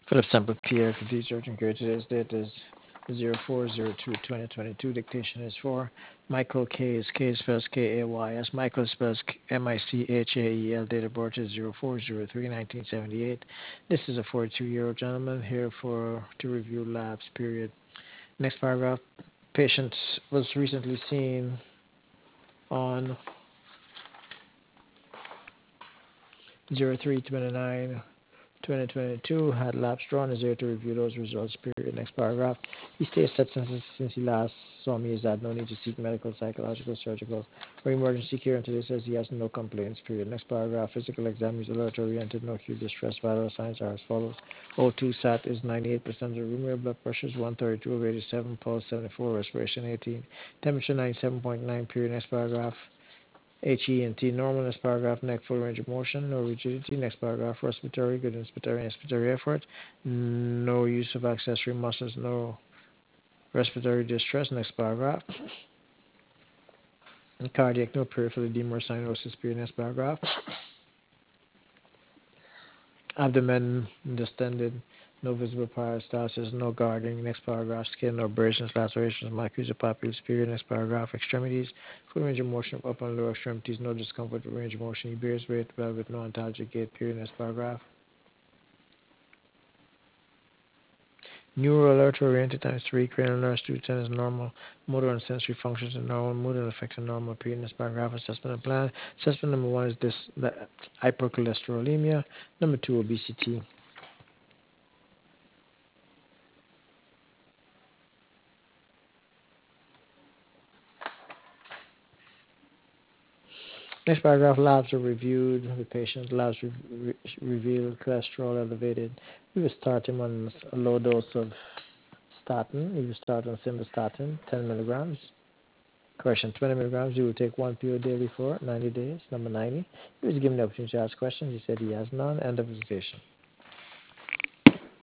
Philip Sample Pierre, Cathedral and Care. Today's date is 04/02/2022. Dictation is for Michael K. K is spells Kays. Michael spells Michael. Date of birth is 04/03/1978. This is a 42-year-old gentleman here to review labs. Period. Next paragraph. Patient was recently seen on 03/29/2022, had labs drawn, is here to review those results. Period. Next paragraph. He states that since he last saw me, he's had no need to seek medical, psychological, surgical, or emergency care until he says he has no complaints. Period. Next paragraph. Physical exam is alert oriented, no acute distress. Vital signs are as follows. O2 sat is 98% of the room. Your blood pressure is 132 over 87, pulse 74, respiration 18, temperature 97.9. Period. Next paragraph. HENT normal. Next paragraph, neck full range of motion, no rigidity. Next paragraph, respiratory, good inspiratory effort, no use of accessory muscles, no respiratory distress. Next paragraph, cardiac, no peripheral edema or cyanosis. Period. Next paragraph, abdomen distended, no visible peristalsis, no guarding. Next paragraph, skin, no abrasions, lacerations, micros or papules. Period. Next paragraph, extremities, full range of motion of upper and lower extremities, no discomfort with range of motion. He bears weight well with no antalgic gait. Period. Next paragraph. Neural alert oriented times 3, cranial nerves 210 is normal, motor and sensory functions are normal, mood and effects are normal. Period. Next paragraph, assessment and plan. Assessment number 1 is the hypercholesterolemia. Number 2, obesity. Next paragraph, labs are reviewed. The patient labs revealed cholesterol elevated. We will start him on a low dose of statin. We will start on simvastatin, 10 milligrams. Correction, 20 milligrams. He will take 1 pill daily for 90 days. Number 90. He was given the opportunity to ask questions. He said he has none. End of presentation.